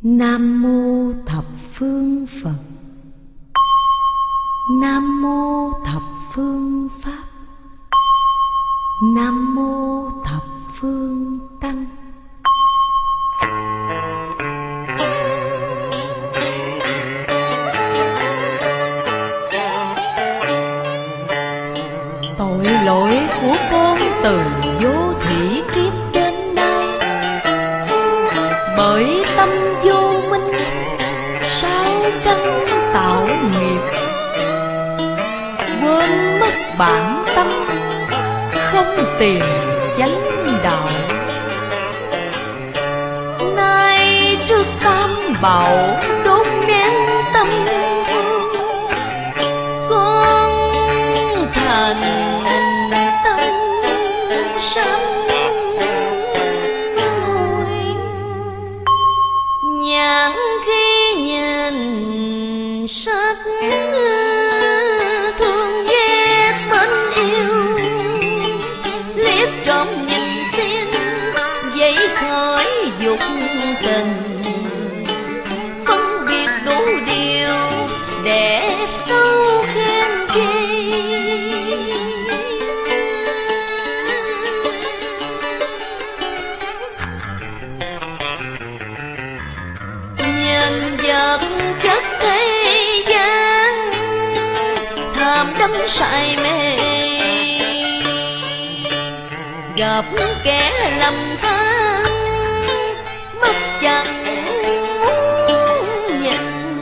Nam mô thập phương Phật. Nam mô thập phương Pháp. Nam mô thập phương Tăng. Tội lỗi của con từ vô thủy kiếp đến nay, bởi tâm vô minh sáu căn tạo nghiệp, quên mất bản tâm, không tìm chánh đạo. Nay trước tam bảo đốt nén tâm hương, con thành tâm sám hối. Nhãn khi nhìn sách thương ghét mến yêu, liếc trộm nhìn xin dậy khởi dục tình, phân biệt đủ điều đẹp xấu khen chê. Nhân vật chất thế gian tham đắm say mê, gặp kẻ lầm than mắt chẳng muốn nhìn.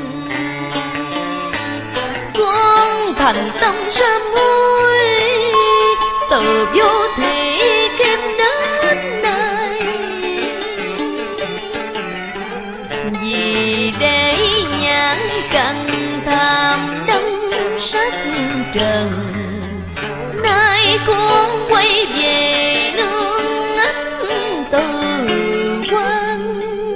Con thành tâm sám hối từ vô thủy kiếp đến nay, vì để nhãn cần tham đắm sắc trần. Nay con quay về nương ánh từ quan,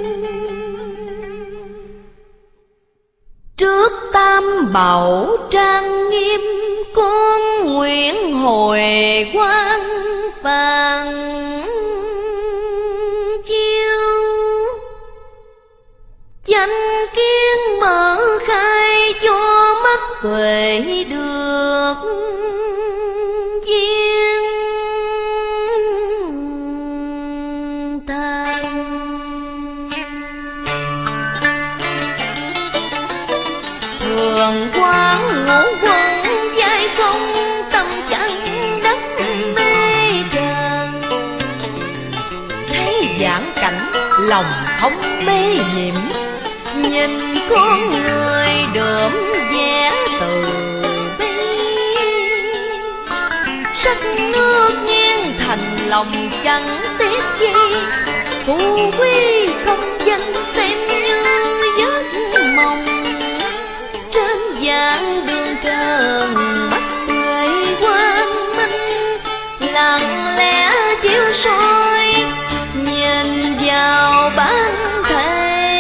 trước tam bảo trang nghiêm con nguyện hồi quang phàn chiếu. Chánh kiến mở khai cho mắt tuệ được viên thành. Thường quán ngũ quẩn dai không, tâm chẳng đắm mê trần. Thấy vãn cảnh lòng không mê nhiễm, nhìn con người đượm vẻ từ bi. Sắc nước nghiêng thành lòng chẳng tiếc gì, phú quý công danh xem như giấc mộng. Trên vạn đường trần mắt huệ quang minh, lặng lẽ chiếu soi nhìn vào bản thể.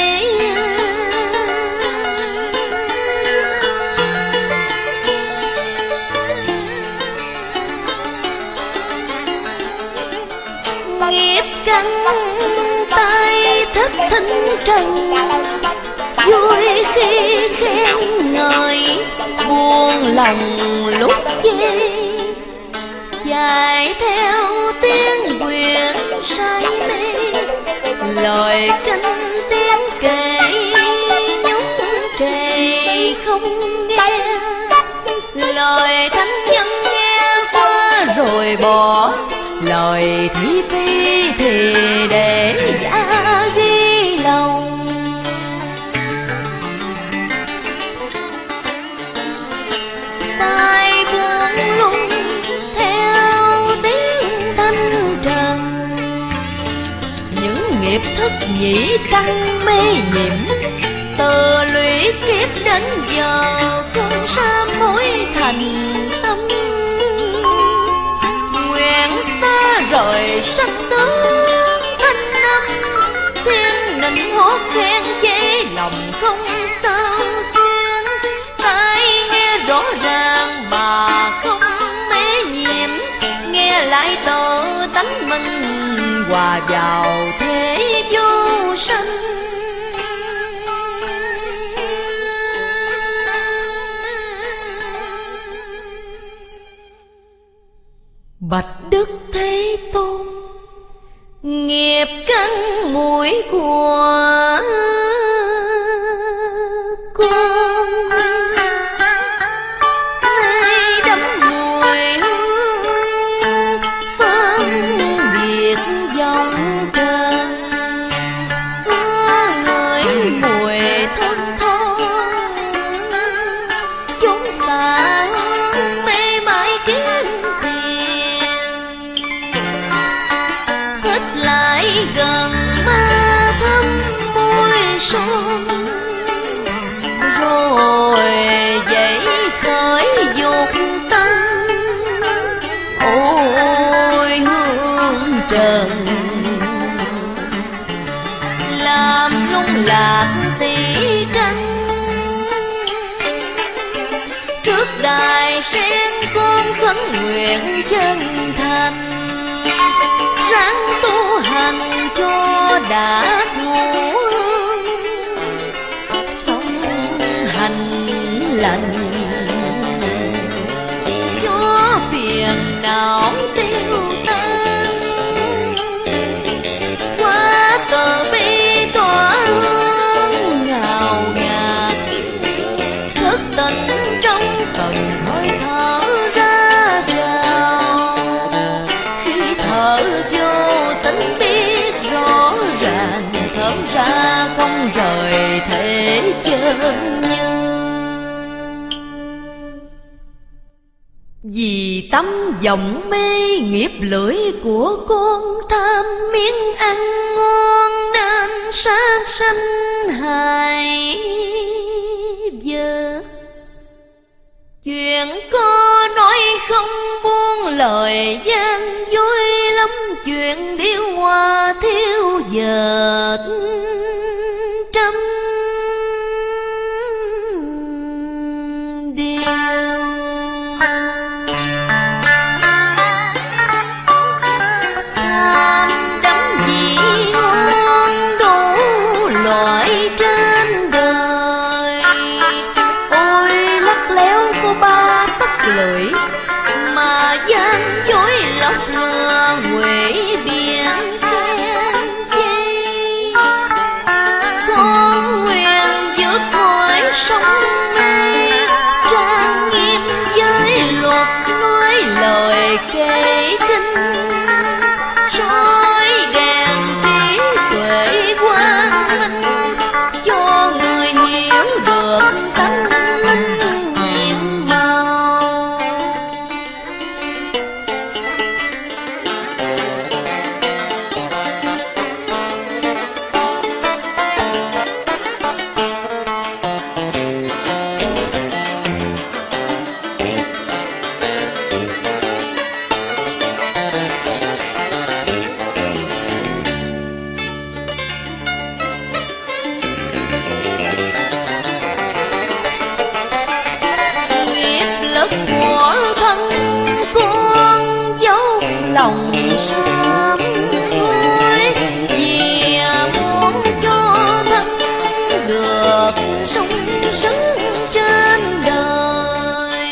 Nghiệp căn tay thích thính trần, vui khi khen ngợi, buồn lòng lúc chê. Chạy theo tiếng quyền say mê, lời kinh tiếng kể nhúng trề không nghe. Lời thánh nhân nghe qua rồi bỏ, lời thị phi thì để giả ghi lòng. Tai buông lung theo tiếng thanh trần, những nghiệp thức nhĩ căn mê nhiễm. Từ lũy kiếp đến giờ con sám hối thành tâm, nguyện xa rời sắc tướng thanh năm. Thiên nịnh hót khen chê lòng không sao xuyên, tai nghe rõ ràng mà không mê nhiễm. Nghe lại tự tánh mình hòa vào thế vô sanh. Bạch Đức Thế Tôn, nghiệp căn mũi của con nay đắm mùi hương phân biệt dòng trần, người mùi thân thon chốn xa mê mãi kiếm tiền, thích lại gần ma thăm môi son, rồi dậy khởi dục tâm. Ôi hương trần làm lung lạc tỷ căn, trước đài sen con khấn nguyện chân thành, ráng tu hành cho đạt ngũ sống hành lành, cho phiền não tiêu tan, qua từ bi tỏa hương ngào ngạt, thức tỉnh trong từng hơi thở ra vào, khi thở vô tính biết rõ ràng, thở ra không rời thể chân như. Vì tâm vọng mê nghiệp lưỡi của con tham miếng ăn ngon, nên sát sanh hại vợ. Chuyện có nói không buông lời gian dối lắm, chuyện điêu hoa thiếu dệt trăm điều. Tham đắm vị ngon đủ loại trên đời, ôi lắc léo của ba tấc lưỡi, mà gian dối lọc lừa quỷ biển khen chi. Con nguyện vượt khỏi sông mê, trang nghiêm với luật nói lời kể kinh, soi đèn trí tuệ quang minh, cho người hiểu được tánh linh nhiệm màu. Nghiệp lực của thân con dấu lòng sám hối, vì muốn cho thân được sung sướng trên đời.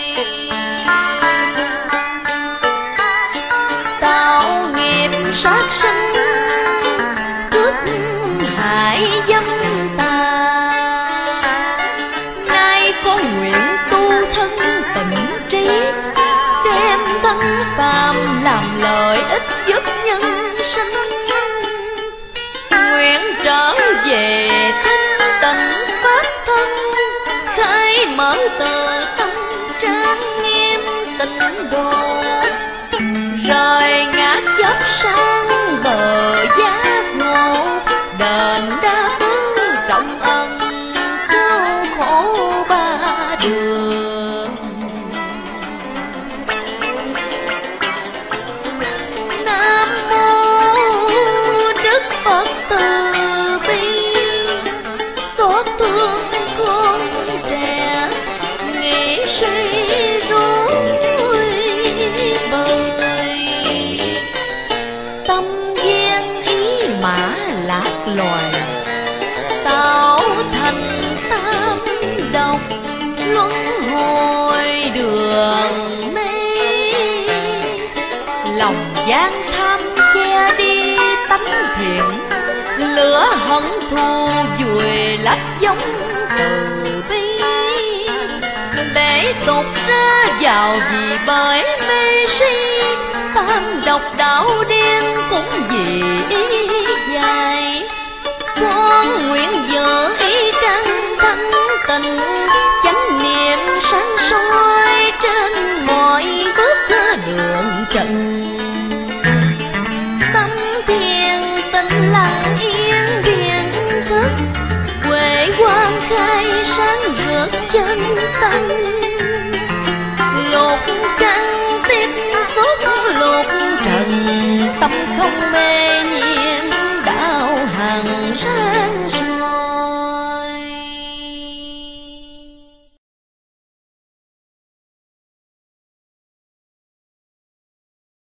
Tạo nghiệp sát sinh cướp hại dâm tà, nay con nguyện tu thân tịnh trí, đem thân phàm làm lợi ích giúp nhân sinh. Nguyện trở về thanh tịnh pháp thân, khai mở từ tâm trang nghiêm tịnh độ, rời ngã chấp sang bờ giác ngộ, đền đáp ứng trọng ân cứu khổ ba đường. Nam mô Đức Phật từ bi, xót thương con trẻ nghĩ suy rối bời, tâm gian ý mã lạc loài, tạo gian tham che đi tánh thiện, lửa hận thù vùi lấp giống từ bi, để tục ra vào vì bởi mê si, tam độc đạo đen cũng vì ý dài. Con nguyện giữ ý căn thanh tịnh, chánh niệm sáng soi trên mọi bước đường trần. Tâm thiền tĩnh lặng yên điện thức, huệ quang khai sáng rực chân tâm.